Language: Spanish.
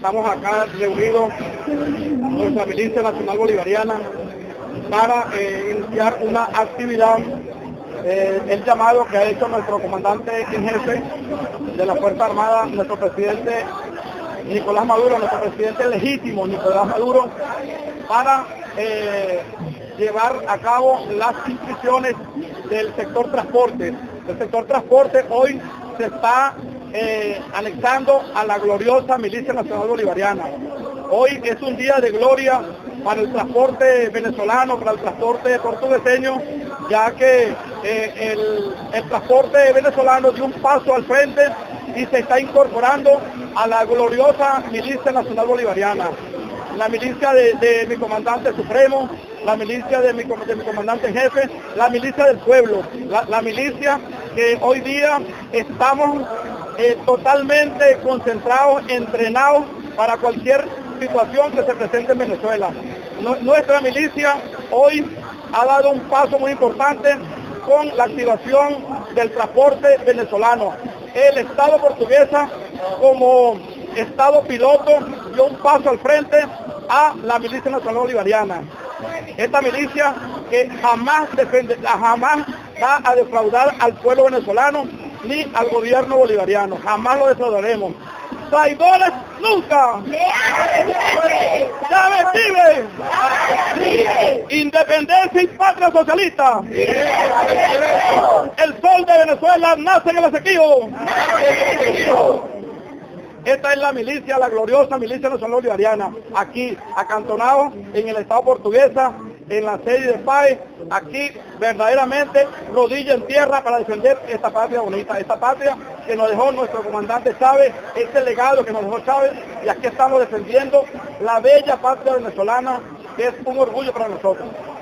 Estamos acá reunidos con nuestra Milicia Nacional Bolivariana para iniciar una actividad, el llamado que ha hecho nuestro comandante en jefe de la Fuerza Armada, nuestro presidente Nicolás Maduro, nuestro presidente legítimo Nicolás Maduro, para llevar a cabo las inscripciones del sector transporte. El sector transporte hoy se está anexando a la gloriosa Milicia Nacional Bolivariana. Hoy es un día de gloria para el transporte venezolano, para el transporte portugueseño, ya que el transporte venezolano dio un paso al frente y se está incorporando a la gloriosa Milicia Nacional Bolivariana. La milicia de mi comandante supremo, la milicia de mi comandante en jefe, la milicia del pueblo, la milicia que hoy día estamos totalmente concentrados, entrenados para cualquier situación que se presente en Venezuela. Nuestra milicia hoy ha dado un paso muy importante con la activación del transporte venezolano. El Estado portuguesa, como Estado piloto, dio un paso al frente a la Milicia Nacional Bolivariana. Esta milicia que jamás va a defraudar al pueblo venezolano ni al gobierno bolivariano. Jamás lo defraudaremos. ¡Traidores nunca! ¡Chávez vive! ¡Independencia y patria socialista! ¡El sol de Venezuela nace en el Esequibo! Esta es la milicia, la gloriosa Milicia Nacional Bolivariana, aquí, acantonado en el Estado portuguesa, en la sede de PAE, aquí verdaderamente rodilla en tierra para defender esta patria bonita, esta patria que nos dejó nuestro comandante Chávez, este legado que nos dejó Chávez, y aquí estamos defendiendo la bella patria venezolana, que es un orgullo para nosotros.